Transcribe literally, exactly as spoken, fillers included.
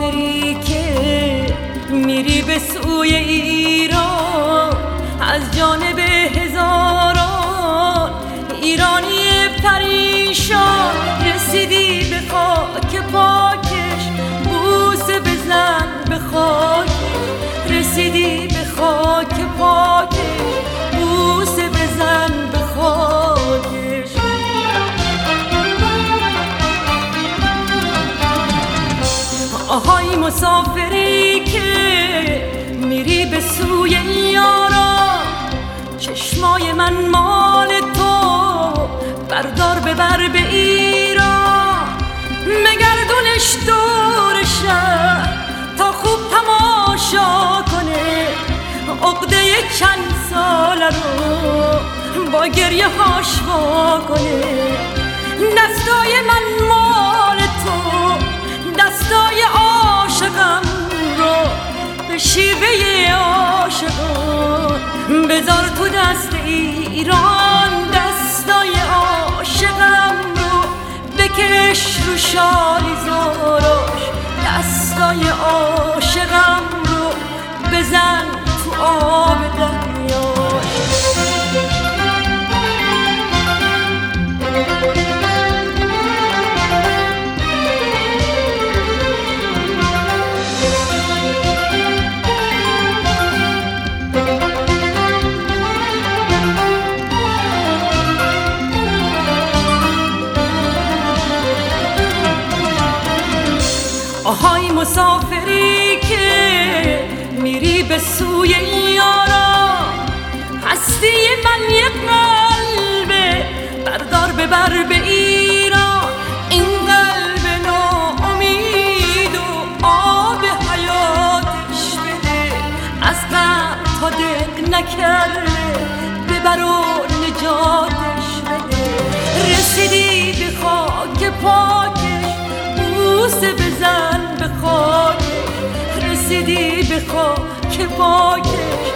مسافری که میری به سوی ایران، از جانب هزاران ایرانی پریشان رسیدی به خاک پاکش، بوسه بزن به خاکش. رسیدی به خاک پاکش، بوسه بزن به خاکش. آهای مسافری که میری به سوی یاران، چشمای من مال تو بردار ببر به ایران. مگردونش دور شهر تا خوب تماشا کنه، عقده چند ساله رو با گریه هاش وا کنه. دستای من مال تو، دستای عاشقم رو به شیوه عاشقان بذار تو دست ایران. دستای عاشقم رو بکش رو شالی زاراش، دستای عاشقم رو بزن تو آب دریاش. آهای مسافری که میری به سوی یاران، هستی من یک قلبه بردار ببر به ایران. این قلب ناامید و آب حیاتش بده، از غم تا دق نکرده ببر و نجاتش بده. رسیدی به خاک پاکش، بوسه بزن به خاکش. رسیدی به خاک پاکش،